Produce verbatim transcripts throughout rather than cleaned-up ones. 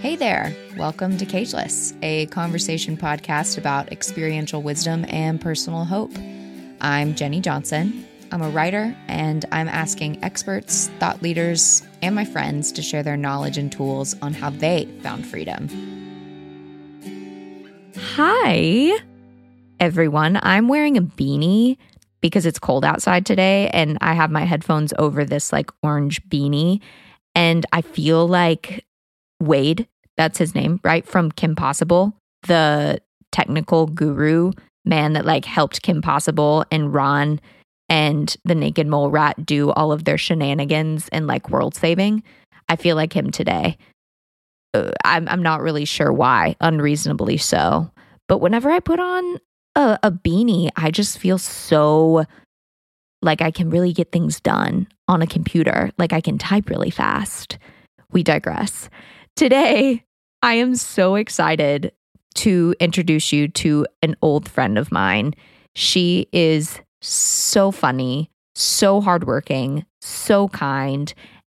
Hey there, welcome to Cageless, a conversation podcast about experiential wisdom and personal hope. I'm Jenny Johnson. I'm a writer, and I'm asking experts, thought leaders, and my friends to share their knowledge and tools on how they found freedom. Hi, everyone. I'm wearing a beanie because it's cold outside today, and I have my headphones over this like orange beanie, and I feel like Wade, that's his name, right? From Kim Possible, the technical guru man that like helped Kim Possible and Ron and the Naked Mole Rat do all of their shenanigans and like world saving. I feel like him today. Uh, I'm I'm not really sure why, unreasonably so. But whenever I put on a, a beanie, I just feel so like I can really get things done on a computer. Like I can type really fast. We digress. Today, I am so excited to introduce you to an old friend of mine. She is so funny, so hardworking, so kind.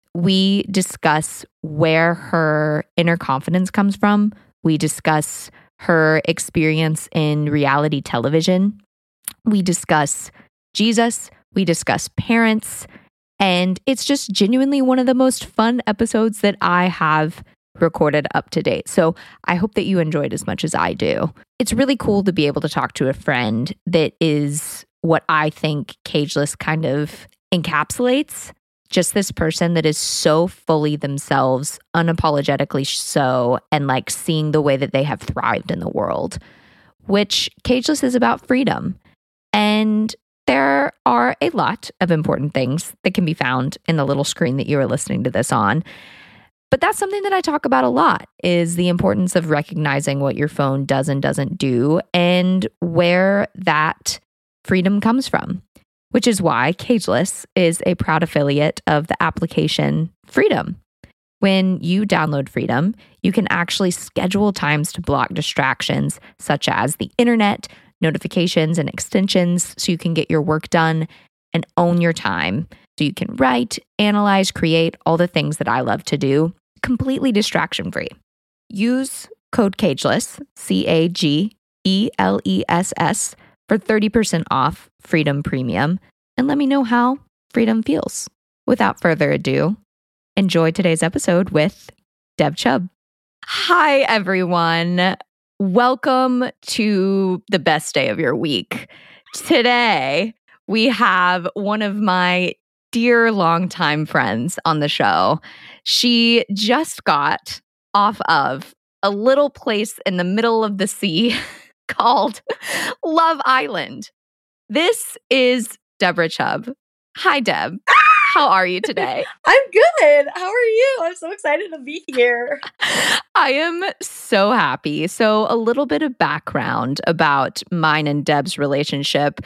We discuss where her inner confidence comes from. We discuss her experience in reality television. We discuss Jesus. We discuss parents. And it's just genuinely one of the most fun episodes that I have recorded up to date. So I hope that you enjoyed as much as I do. It's really cool to be able to talk to a friend that is what I think Cageless kind of encapsulates. Just this person that is so fully themselves, unapologetically so, and like seeing the way that they have thrived in the world, which Cageless is about freedom. And there are a lot of important things that can be found in the little screen that you are listening to this on. But that's something that I talk about a lot, is the importance of recognizing what your phone does and doesn't do and where that freedom comes from, which is why Cageless is a proud affiliate of the application Freedom. When you download Freedom, you can actually schedule times to block distractions such as the internet, notifications, and extensions so you can get your work done and own your time. So you can write, analyze, create all the things that I love to do, completely distraction-free. Use code CAGELESS, C A G E L E S S, for thirty percent off Freedom Premium, and let me know how Freedom feels. Without further ado, enjoy today's episode with Deb Chubb. Hi, everyone. Welcome to the best day of your week. Today, we have one of my dear longtime friends on the show. She just got off of a little place in the middle of the sea called Love Island. This is Deborah Chubb. Hi, Deb. How are you today? I'm good. How are you? I'm so excited to be here. I am so happy. So a little bit of background about mine and Deb's relationship.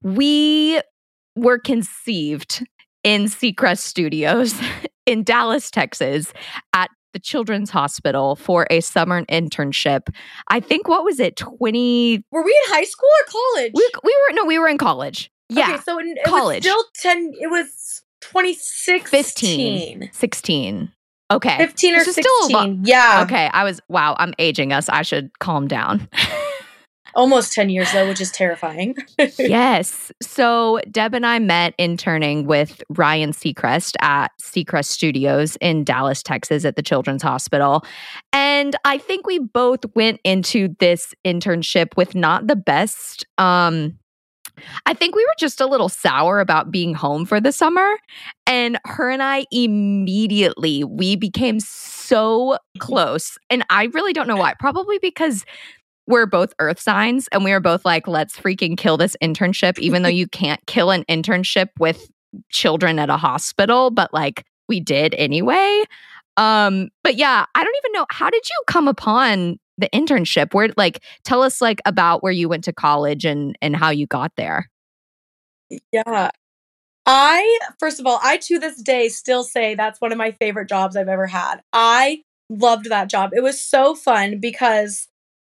We were conceived in Seacrest Studios in Dallas, Texas, at the Children's Hospital for a summer internship. I think, what was it, twenty? Were we in high school or college? We, we were, no, we were in college. Yeah, okay, so it college. was still ten, it was twenty sixteen. fifteen. sixteen. Okay. fifteen or so sixteen, still a lo- yeah. Okay, I was, wow, I'm aging us. I should calm down. Almost ten years, though, which is terrifying. Yes. So Deb and I met interning with Ryan Seacrest at Seacrest Studios in Dallas, Texas at the Children's Hospital. And I think we both went into this internship with not the best, um, I think we were just a little sour about being home for the summer. And her and I immediately, we became so close. And I really don't know why. Probably because we're both earth signs and we were both like, let's freaking kill this internship, even though you can't kill an internship with children at a hospital, but like we did anyway. Um, but yeah, I don't even know. How did you come upon the internship? Where, like, tell us like about where you went to college and, and how you got there. Yeah. I, first of all, I to this day still say that's one of my favorite jobs I've ever had. I loved that job. It was so fun because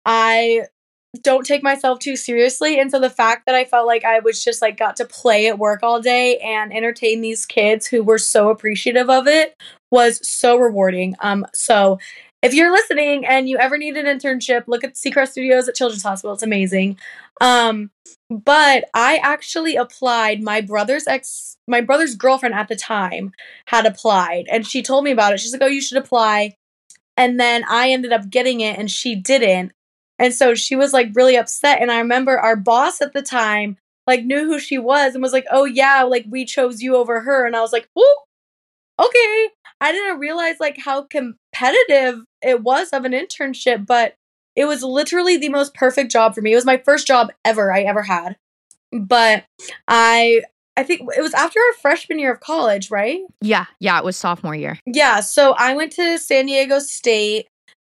I don't take myself too seriously. And so the fact that I felt like I was just like got to play at work all day and entertain these kids who were so appreciative of it was so rewarding. Um, so if you're listening and you ever need an internship, look at Seacrest Studios at Children's Hospital. It's amazing. Um, but I actually applied. My brother's ex, my brother's girlfriend at the time had applied, and she told me about it. She's like, "Oh, you should apply." And then I ended up getting it and she didn't. And so she was like really upset. And I remember our boss at the time like knew who she was and was like, "Oh yeah, like we chose you over her." And I was like, "Oh, okay." I didn't realize like how competitive it was of an internship, but it was literally the most perfect job for me. It was my first job ever I ever had. But I I think it was after our freshman year of college, right? Yeah, yeah, it was sophomore year. Yeah, so I went to San Diego State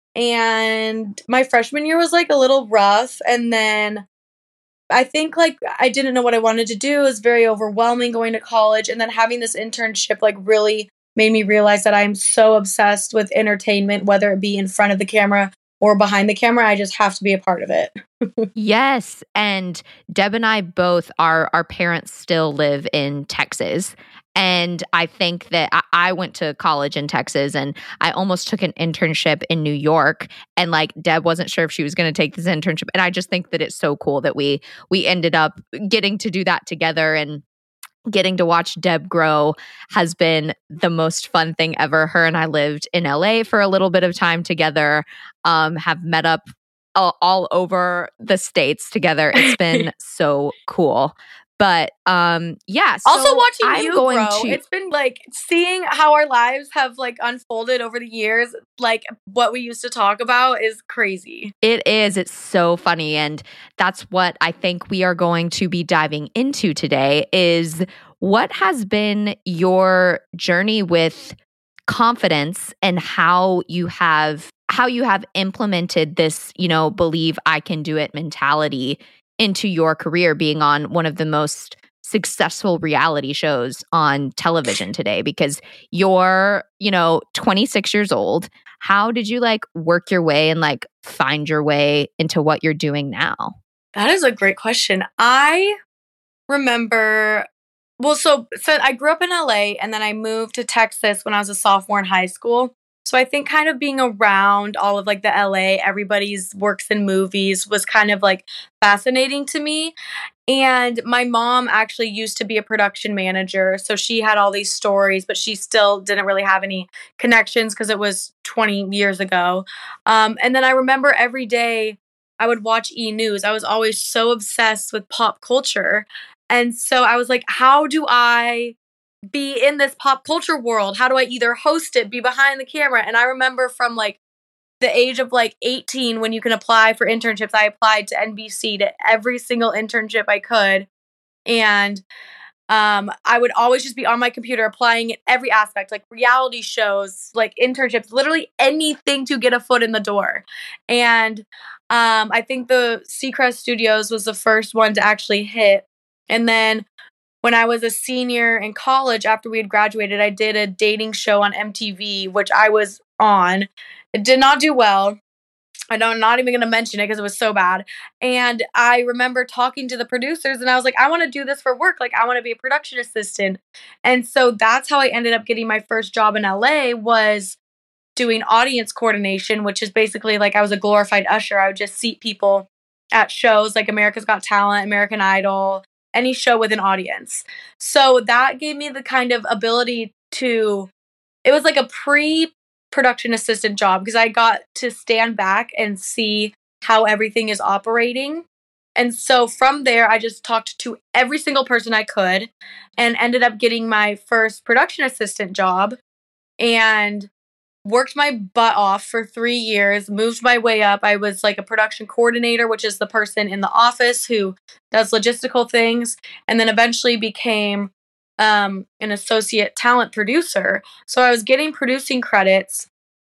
and my freshman year was like a little rough. And then I think like I didn't know what I wanted to do. It was very overwhelming going to college. And then having this internship like really made me realize that I'm so obsessed with entertainment, whether it be in front of the camera or behind the camera. I just have to be a part of it. Yes. And Deb and I both, our, our parents still live in Texas. And I think that I, I went to college in Texas and I almost took an internship in New York. And like Deb wasn't sure if she was going to take this internship. And I just think that it's so cool that we we ended up getting to do that together, and getting to watch Deb grow has been the most fun thing ever. Her and I lived in L A for a little bit of time together, um, have met up all, all over the States together. It's been so cool. But um, yeah, so also watching I'm you going grow, to, it's been like seeing how our lives have like unfolded over the years. Like what we used to talk about is crazy. It is. It's so funny. And that's what I think we are going to be diving into today is what has been your journey with confidence and how you have how you have implemented this, you know, believe I can do it mentality into your career, being on one of the most successful reality shows on television today, because you're, you know, twenty-six years old. How did you like work your way and like find your way into what you're doing now? That is a great question. I remember, well, so, so I grew up in L A and then I moved to Texas when I was a sophomore in high school. So I think kind of being around all of like the L A, everybody's works in movies was kind of like fascinating to me. And my mom actually used to be a production manager. So she had all these stories, but she still didn't really have any connections because it was twenty years ago. Um, and then I remember every day I would watch E! News. I was always so obsessed with pop culture. And so I was like, how do I be in this pop culture world? How do I either host it, be behind the camera? And I remember from like the age of like eighteen, when you can apply for internships, I applied to N B C to every single internship I could. And um, I would always just be on my computer applying in every aspect, like reality shows, like internships, literally anything to get a foot in the door. And um, I think the Seacrest Studios was the first one to actually hit. And then when I was a senior in college, after we had graduated, I did a dating show on M T V, which I was on. It did not do well. I know I'm not even going to mention it because it was so bad. And I remember talking to the producers and I was like, I want to do this for work. Like, I want to be a production assistant. And so that's how I ended up getting my first job in L A, was doing audience coordination, which is basically like I was a glorified usher. I would just seat people at shows like America's Got Talent, American Idol, any show with an audience. So that gave me the kind of ability to, it was like a pre production assistant job because I got to stand back and see how everything is operating. And so from there, I just talked to every single person I could and ended up getting my first production assistant job and worked my butt off for three years, moved my way up. I was like a production coordinator, which is the person in the office who does logistical things, and then eventually became um, an associate talent producer. So I was getting producing credits.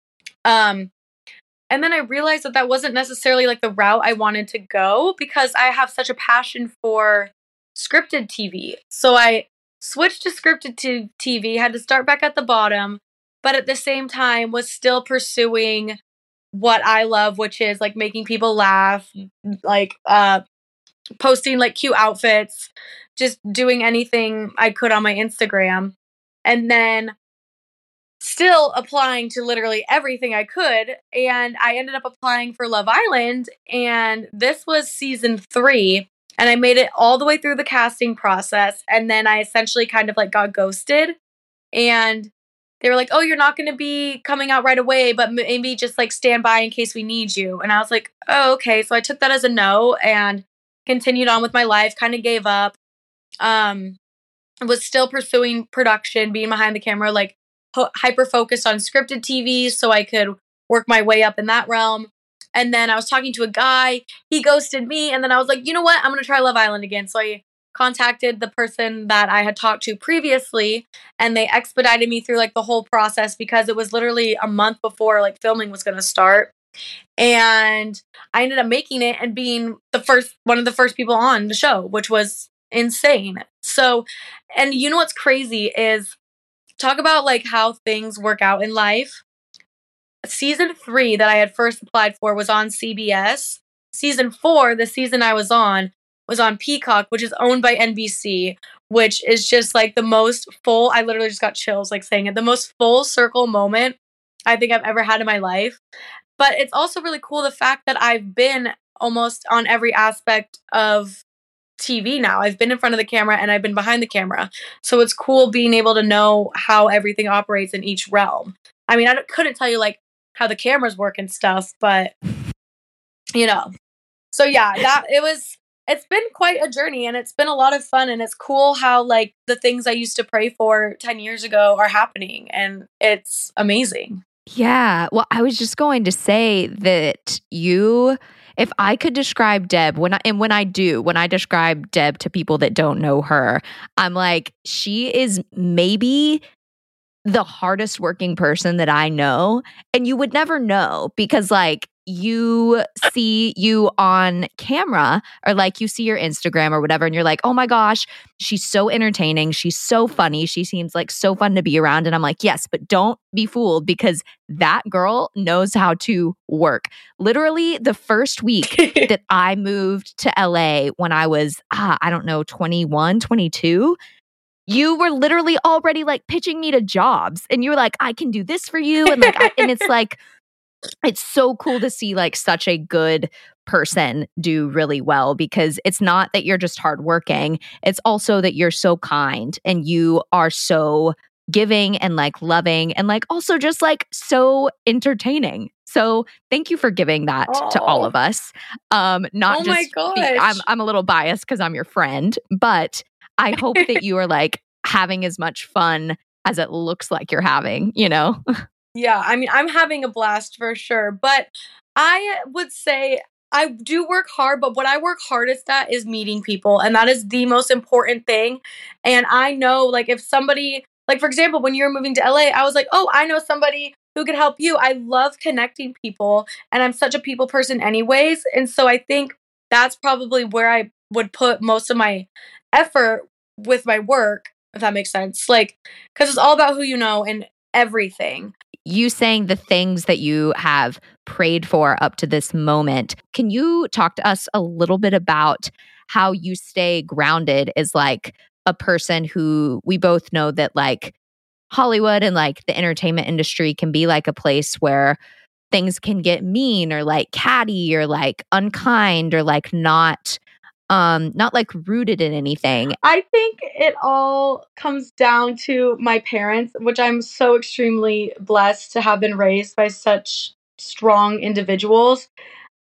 Um, and then I realized that that wasn't necessarily like the route I wanted to go because I have such a passion for scripted T V. So I switched to scripted to T V, had to start back at the bottom, but at the same time was still pursuing what I love, which is like making people laugh, like uh, posting like cute outfits, just doing anything I could on my Instagram. And then still applying to literally everything I could. And I ended up applying for Love Island. And this was season three. And I made it all the way through the casting process. And then I essentially kind of like got ghosted. And they were like, oh, you're not going to be coming out right away, but maybe just like stand by in case we need you. And I was like, oh, okay. So I took that as a no and continued on with my life, kind of gave up. Um, was still pursuing production, being behind the camera, like ho- hyper focused on scripted T V so I could work my way up in that realm. And then I was talking to a guy, he ghosted me. And then I was like, you know what? I'm going to try Love Island again. So I contacted the person that I had talked to previously, and they expedited me through like the whole process because it was literally a month before like filming was going to start. And I ended up making it and being the first, one of the first people on the show, which was insane. So, and you know what's crazy is talk about like how things work out in life. Season three that I had first applied for was on C B S. Season four, the season I was on, was on Peacock, which is owned by N B C, which is just like the most full, I literally just got chills like saying it, the most full circle moment I think I've ever had in my life. But it's also really cool the fact that I've been almost on every aspect of T V now. I've been in front of the camera and I've been behind the camera. So it's cool being able to know how everything operates in each realm. I mean, I couldn't tell you like how the cameras work and stuff, but you know. So yeah, that it was it's been quite a journey and it's been a lot of fun, and it's cool how like the things I used to pray for ten years ago are happening, and it's amazing. Yeah. Well, I was just going to say that you, if I could describe Deb, when I, and when I do, when I describe Deb to people that don't know her, I'm like, she is maybe the hardest working person that I know. And you would never know because like you see you on camera or like you see your Instagram or whatever and you're like, oh my gosh, she's so entertaining. She's so funny. She seems like so fun to be around. And I'm like, yes, but don't be fooled because that girl knows how to work. Literally the first week that I moved to L A when I was, ah, I don't know, twenty-one, twenty-two, you were literally already like pitching me to jobs and you were like, I can do this for you. And like, I, and it's like, it's so cool to see like such a good person do really well because it's not that you're just hardworking. It's also that you're so kind and you are so giving and like loving and like also just like so entertaining. So thank you for giving that Aww. To all of us. Um, not oh just my gosh. Be, I'm I'm a little biased because I'm your friend, but I hope that you are like having as much fun as it looks like you're having, you know? Yeah, I mean, I'm having a blast for sure, but I would say I do work hard, but what I work hardest at is meeting people, and that is the most important thing. And I know, like, if somebody, like, for example, when you were moving to L A, I was like, oh, I know somebody who could help you. I love connecting people, and I'm such a people person, anyways. And so I think that's probably where I would put most of my effort with my work, if that makes sense. Like, because it's all about who you know and everything. You saying the things that you have prayed for up to this moment. Can you talk to us a little bit about how you stay grounded as like a person who we both know that like Hollywood and like the entertainment industry can be like a place where things can get mean or like catty or like unkind or like not um not like rooted in anything. I think it all comes down to my parents, which I'm so extremely blessed to have been raised by such strong individuals.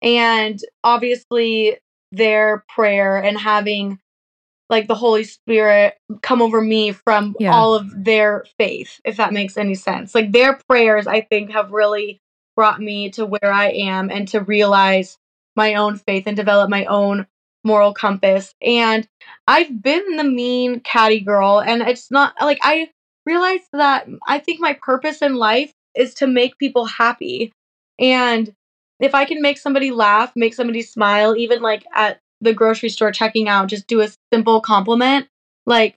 And obviously their prayer and having like the Holy Spirit come over me from Yeah. all of their faith, if that makes any sense. Like their prayers, I think, have really brought me to where I am and to realize my own faith and develop my own moral compass. And I've been the mean catty girl, and it's not like I realized that I think my purpose in life is to make people happy. And if I can make somebody laugh, make somebody smile, even like at the grocery store checking out, just do a simple compliment. Like,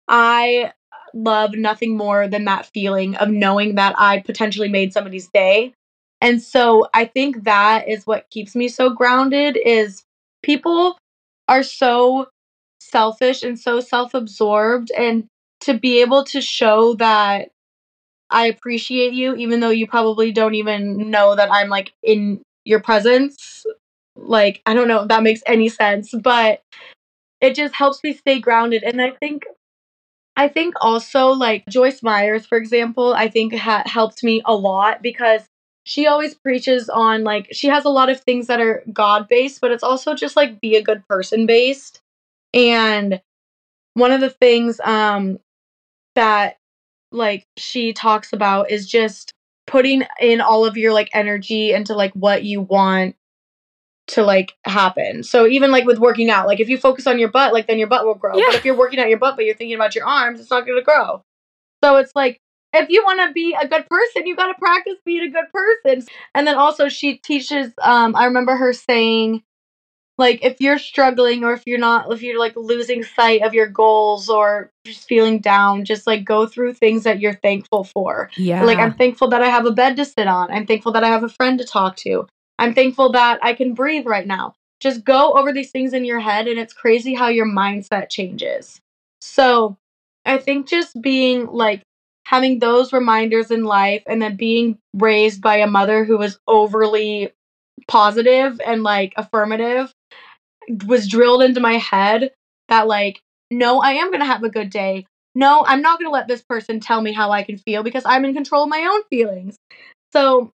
I love nothing more than that feeling of knowing that I potentially made somebody's day. And so I think that is what keeps me so grounded is people are so selfish and so self-absorbed, and to be able to show that I appreciate you, even though you probably don't even know that I'm like in your presence. Like, I don't know if that makes any sense, but it just helps me stay grounded. And I think I think also like Joyce Myers, for example, I think ha- helped me a lot because she always preaches on like she has a lot of things that are God based, but it's also just like be a good person based. And one of the things um that like she talks about is just putting in all of your like energy into like what you want to like happen. So even like with working out, like if you focus on your butt, like then your butt will grow. Yeah. But if you're working out your butt but you're thinking about your arms, it's not going to grow. So it's like if you want to be a good person, you got to practice being a good person. And then also she teaches um I remember her saying like if you're struggling or if you're not if you're like losing sight of your goals or just feeling down, just like go through things that you're thankful for. Like Yeah. I'm thankful that I have a bed to sit on. I'm thankful that I have a friend to talk to. I'm thankful that I can breathe right now. Just go over these things in your head and it's crazy how your mindset changes. So, I think just being like having those reminders in life and then being raised by a mother who was overly positive and like affirmative was drilled into my head that like no, I am going to have a good day. No, I'm not going to let this person tell me how I can feel because I'm in control of my own feelings. So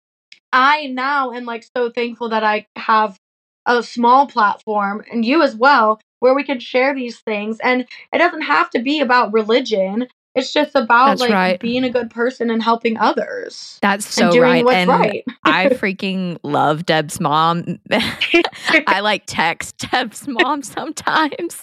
I now am like so thankful that I have a small platform and you as well where we can share these things and it doesn't have to be about religion. It's just about That's like right. being a good person and helping others That's and so doing right. what's And right. I freaking love Deb's mom. I like text Deb's mom sometimes.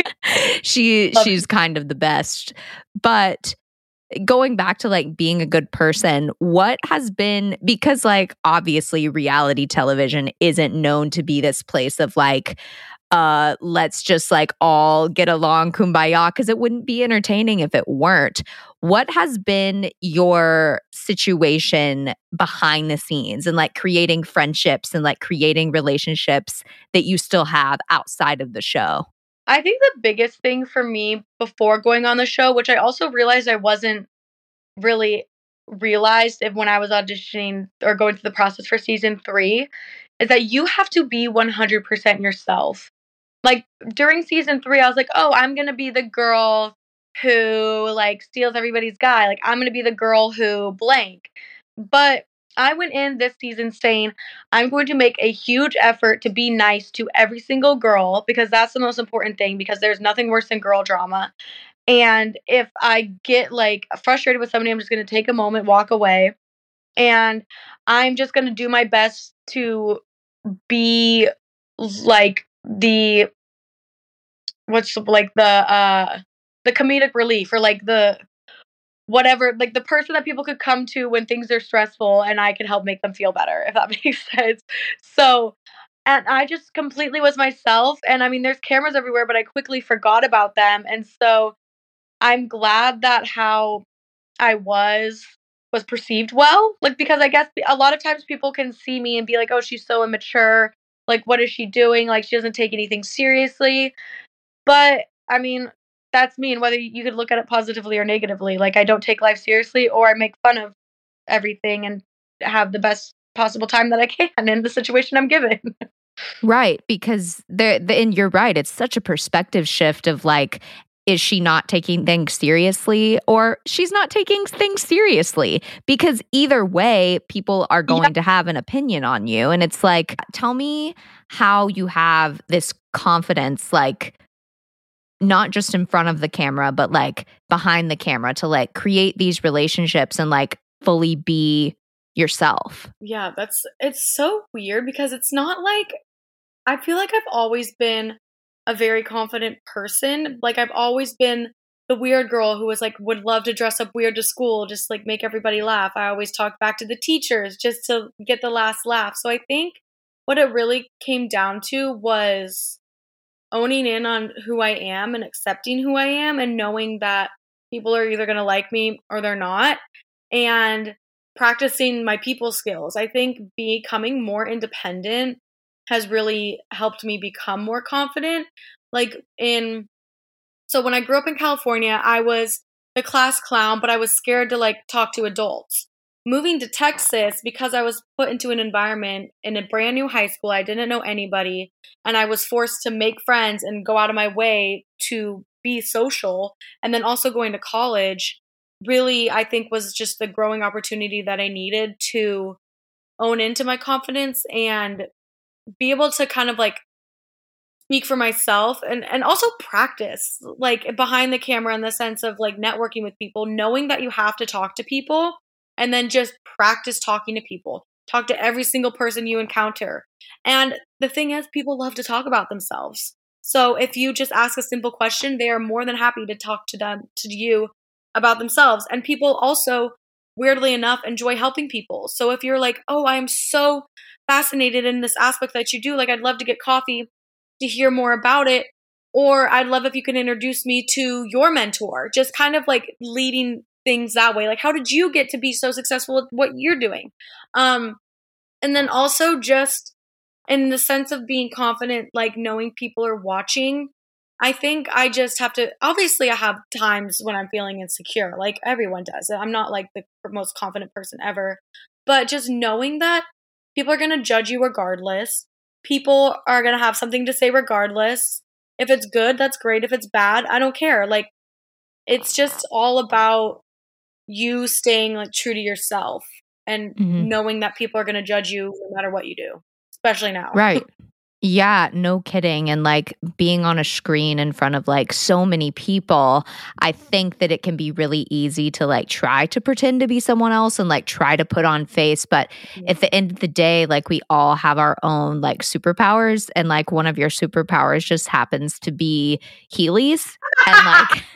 she Love she's it. kind of the best. But going back to like being a good person, what has been because like obviously reality television isn't known to be this place of like uh let's just like all get along kumbaya because it wouldn't be entertaining if it weren't. What has been your situation behind the scenes and like creating friendships and like creating relationships that you still have outside of the show? I think the biggest thing for me before going on the show, which I also realized I wasn't really realized if when I was auditioning or going through the process for season three, is that you have to be one hundred percent yourself. Like during season three, I was like, "Oh, I'm gonna be the girl who like steals everybody's guy. Like I'm gonna be the girl who blank." But I went in this season saying, "I'm going to make a huge effort to be nice to every single girl because that's the most important thing because there's nothing worse than girl drama. And if I get like frustrated with somebody, I'm just going to take a moment, walk away, and I'm just going to do my best to be like the what's the- like the uh the comedic relief or like the whatever like the person that people could come to when things are stressful and I could help make them feel better if that makes sense." So and I just completely was myself and I mean there's cameras everywhere but I quickly forgot about them and so I'm glad that how I was was perceived well, like, because I guess a lot of times people can see me and be like, "Oh, she's so immature. Like, what is she doing? Like, she doesn't take anything seriously." But, I mean, that's me, and whether you could look at it positively or negatively. Like, I don't take life seriously or I make fun of everything and have the best possible time that I can in the situation I'm given. Right, because there the and you're right, it's such a perspective shift of like, is she not taking things seriously or she's not taking things seriously? Because either way, people are Yeah. going to have an opinion on you. And it's like, tell me how you have this confidence, like not just in front of the camera, but like behind the camera to like create these relationships and like fully be yourself. Yeah, that's it's so weird because it's not like I feel like I've always been a very confident person. Like I've always been the weird girl who was like would love to dress up weird to school, just like make everybody laugh. I always talked back to the teachers just to get the last laugh. So I think what it really came down to was owning in on who I am and accepting who I am and knowing that people are either going to like me or they're not and practicing my people skills. I think becoming more independent has really helped me become more confident. Like in so when I grew up in California, I was the class clown, but I was scared to like talk to adults. Moving to Texas, because I was put into an environment in a brand new high school, I didn't know anybody, and I was forced to make friends and go out of my way to be social. And then also going to college really, I think, was just the growing opportunity that I needed to own into my confidence and be able to kind of like speak for myself and, and also practice like behind the camera in the sense of like networking with people, knowing that you have to talk to people and then just practice talking to people. Talk to every single person you encounter. And the thing is, people love to talk about themselves. So if you just ask a simple question, they are more than happy to talk to them, to you about themselves. And people also, weirdly enough, enjoy helping people. So if you're like, oh, I'm so fascinated in this aspect that you do, like I'd love to get coffee to hear more about it. Or I'd love if you can introduce me to your mentor, just kind of like leading things that way. Like, how did you get to be so successful at what you're doing? Um, and then also just in the sense of being confident, like knowing people are watching. I think I just have to, obviously I have times when I'm feeling insecure, like everyone does. I'm not like the most confident person ever, but just knowing that people are going to judge you regardless. People are going to have something to say regardless. If it's good, that's great. If it's bad, I don't care. Like, it's just all about you staying like true to yourself and Mhm. knowing that people are going to judge you no matter what you do, especially now. Right. Yeah, no kidding. And like being on a screen in front of like so many people, I think that it can be really easy to like try to pretend to be someone else and like try to put on face. But at the end of the day, like we all have our own like superpowers. And like one of your superpowers just happens to be Heelys. And like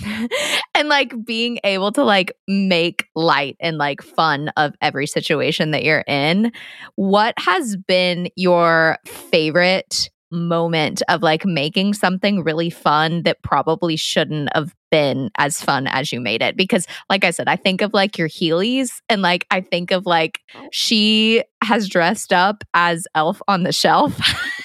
and like being able to like make light and like fun of every situation that you're in. What has been your favorite moment of like making something really fun that probably shouldn't have been as fun as you made it? Because like I said, I think of like your Heelys and like I think of like she has dressed up as Elf on the Shelf.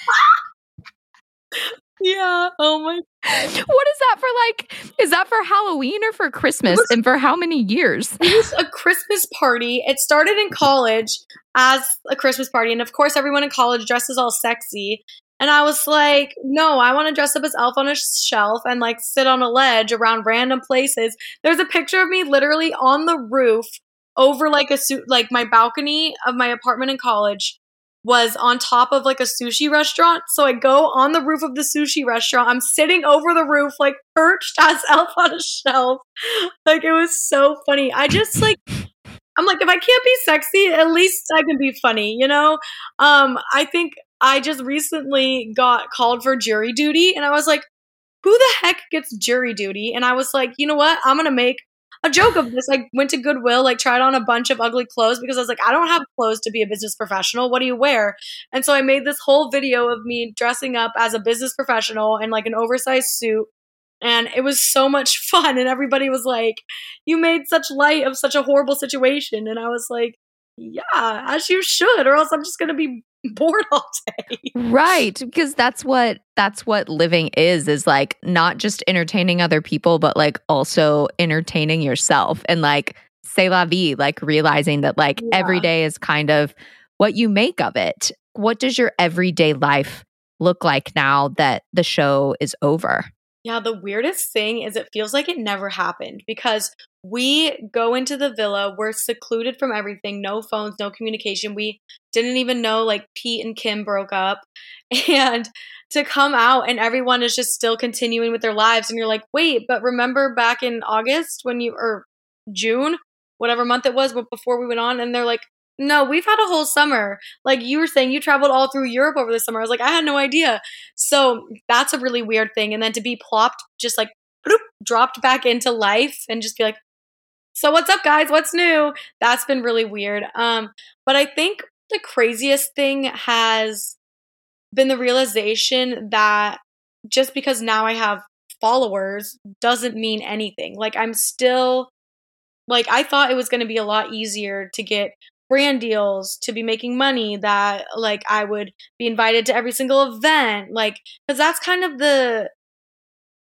Yeah. Oh my. What is that for? Like, is that for Halloween or for Christmas? was- And for how many years? It was a Christmas party. It started in college as a Christmas party. And of course, everyone in college dresses all sexy. And I was like, no, I want to dress up as Elf on a Shelf and like sit on a ledge around random places. There's a picture of me literally on the roof over like a suit, like my balcony of my apartment in college was on top of like a sushi restaurant. So I go on the roof of the sushi restaurant. I'm sitting over the roof, like perched as Elf on a Shelf. Like it was so funny. I just like, I'm like, if I can't be sexy, at least I can be funny, you know? Um, I think I just recently got called for jury duty and I was like, who the heck gets jury duty? And I was like, you know what? I'm going to make a joke of this. I went to Goodwill, like tried on a bunch of ugly clothes because I was like, I don't have clothes to be a business professional. What do you wear? And so I made this whole video of me dressing up as a business professional in like an oversized suit. And it was so much fun. And everybody was like, you made such light of such a horrible situation. And I was like, yeah, as you should, or else I'm just going to be bored all day. Right, because that's what that's what living is is like not just entertaining other people but like also entertaining yourself and like c'est la vie, like realizing that like Yeah. every day is kind of what you make of it. What does your everyday life look like now that the show is over? Yeah, the weirdest thing is it feels like it never happened because we go into the villa, we're secluded from everything, no phones, no communication. We didn't even know like Pete and Kim broke up. And to come out and everyone is just still continuing with their lives. And you're like, wait, but remember back in August when you, or June, whatever month it was, but before we went on, and they're like, no, we've had a whole summer. Like you were saying, you traveled all through Europe over the summer. I was like, I had no idea. So that's a really weird thing. And then to be plopped, just like bloop, dropped back into life and just be like, so what's up, guys? What's new? That's been really weird. Um, but I think the craziest thing has been the realization that just because now I have followers doesn't mean anything. Like I'm still, like I thought it was going to be a lot easier to get brand deals, to be making money, that like I would be invited to every single event, like because that's kind of the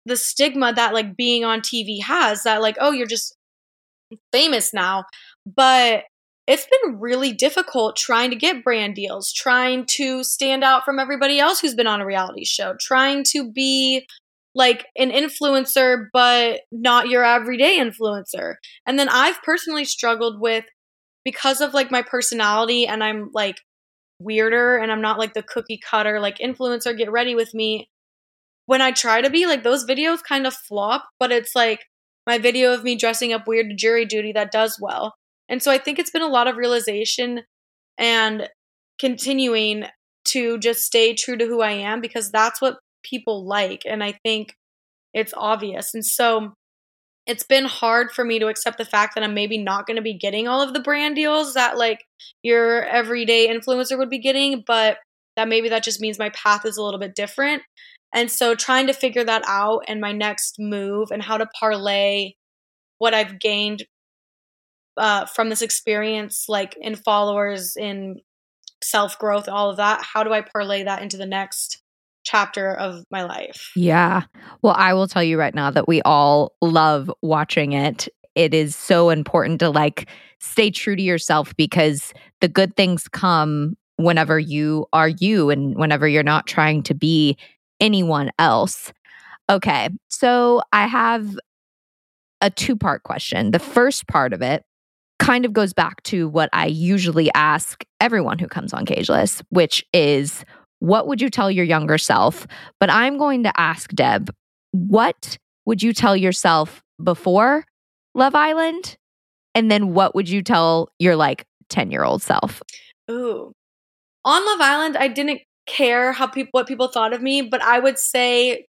the stigma that like being on T V has, that like, oh, you're just famous now. But it's been really difficult trying to get brand deals, trying to stand out from everybody else who's been on a reality show, trying to be like an influencer, but not your everyday influencer. And then I've personally struggled with, because of like my personality, and I'm like weirder and I'm not like the cookie cutter like influencer, get ready with me. When I try to be, like, those videos kind of flop, but it's like my video of me dressing up weird to jury duty that does well. And so I think it's been a lot of realization and continuing to just stay true to who I am, because that's what people like. And I think it's obvious. And so it's been hard for me to accept the fact that I'm maybe not going to be getting all of the brand deals that like your everyday influencer would be getting, but that maybe that just means my path is a little bit different. And so trying to figure that out and my next move and how to parlay what I've gained uh, from this experience, like in followers, in self-growth, all of that, how do I parlay that into the next chapter of my life? Yeah. Well, I will tell you right now that we all love watching it. It is so important to like stay true to yourself, because the good things come whenever you are you and whenever you're not trying to be anyone else. Okay. So I have a two-part question. The first part of it kind of goes back to what I usually ask everyone who comes on Cageless, which is, what would you tell your younger self? But I'm going to ask Deb, what would you tell yourself before Love Island? And then what would you tell your like ten-year-old self? Ooh. On Love Island, I didn't care how people what people thought of me, but I would say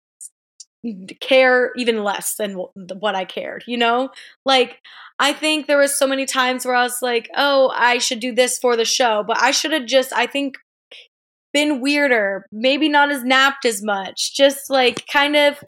care even less than what I cared, you know? Like, I think there was so many times where I was like, oh, I should do this for the show, but I should have just, I think, been weirder, maybe not as napped as much, just like kind of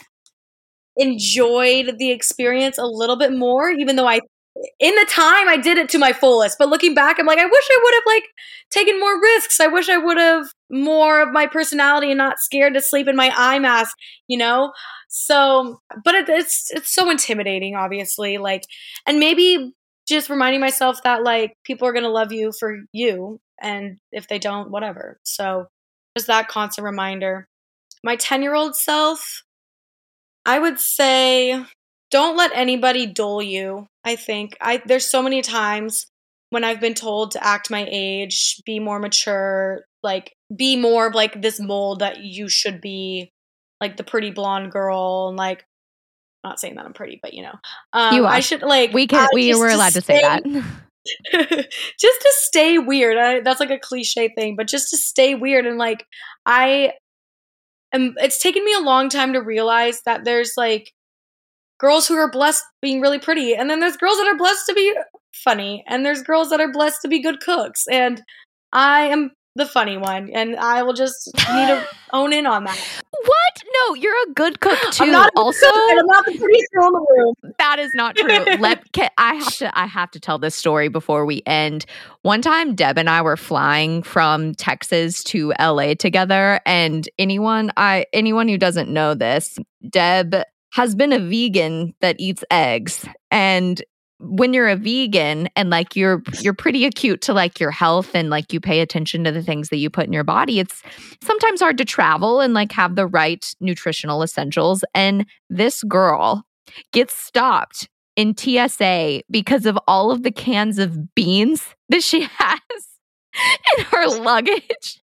enjoyed the experience a little bit more, even though I, in the time, I did it to my fullest. But looking back, I'm like, I wish I would have like taken more risks. I wish I would have more of my personality and not scared to sleep in my eye mask, you know? So, but it, it's it's so intimidating, obviously. Like, and maybe just reminding myself that like people are gonna love you for you, and if they don't, whatever. So, just that constant reminder. My ten-year-old self, I would say, don't let anybody dull you. I think I there's so many times when I've been told to act my age, be more mature, like be more like this mold that you should be, like the pretty blonde girl, and like, I'm not saying that I'm pretty, but you know, um, you are. I should like we can uh, we were allowed to, to say that. Just to stay weird. I, that's like a cliche thing, but just to stay weird. And like, I am, it's taken me a long time to realize that there's like girls who are blessed being really pretty, and then there's girls that are blessed to be funny, and there's girls that are blessed to be good cooks, and I am the funny one, and I will just need to own in on that. What? No, you're a good cook too. I'm not also, cook, I'm not the prettiest girl in the room. That is not true. Let can, I have to. I have to tell this story before we end. One time, Deb and I were flying from Texas to L A together, and anyone, I anyone who doesn't know this, Deb has been a vegan that eats eggs, and when you're a vegan and like you're you're pretty acute to like your health and like you pay attention to the things that you put in your body, it's sometimes hard to travel and like have the right nutritional essentials. And this girl gets stopped in T S A because of all of the cans of beans that she has in her luggage.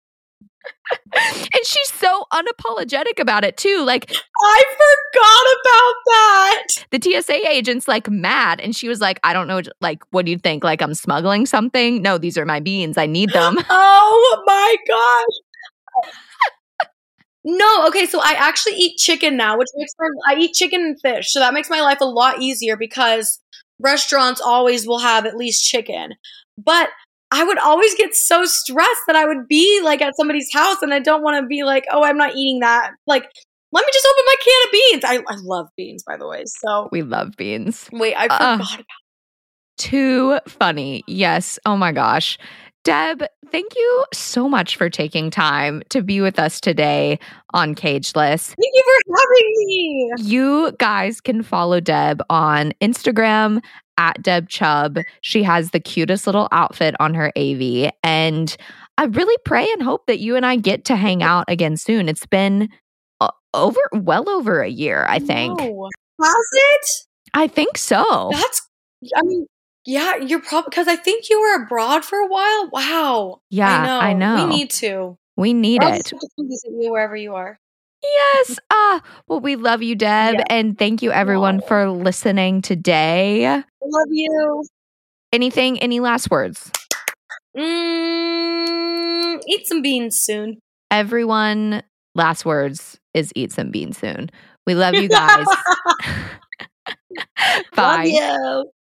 And she's so unapologetic about it too. Like, I forgot about that. The T S A agent's like mad, and she was like, I don't know, like, what do you think? Like, I'm smuggling something? No, these are my beans. I need them. Oh my gosh. No, okay, so I actually eat chicken now, which makes my, I eat chicken and fish. So that makes my life a lot easier because restaurants always will have at least chicken. But I would always get so stressed that I would be like at somebody's house and I don't want to be like, oh, I'm not eating that. Like, let me just open my can of beans. I, I love beans, by the way. So we love beans. Wait, I forgot uh, about it. Too funny. Yes. Oh my gosh. Deb, thank you so much for taking time to be with us today on Cageless. Thank you for having me. You guys can follow Deb on Instagram at Deb Chubb. She has the cutest little outfit on her A V. And I really pray and hope that you and I get to hang out again soon. It's been uh, over, well over a year, I think. No. Has it? I think so. That's, I mean, yeah, you're probably, because I think you were abroad for a while. Wow. Yeah, I know. I know. We need to. We need I'll it. just have to come visit you wherever you are. Yes. Ah, well, we love you, Deb. Yeah. And thank you, everyone, Aw. for listening today. Love you. Anything, any last words? Mm, eat some beans soon. Everyone, last words is eat some beans soon. We love you guys. Bye. Love you.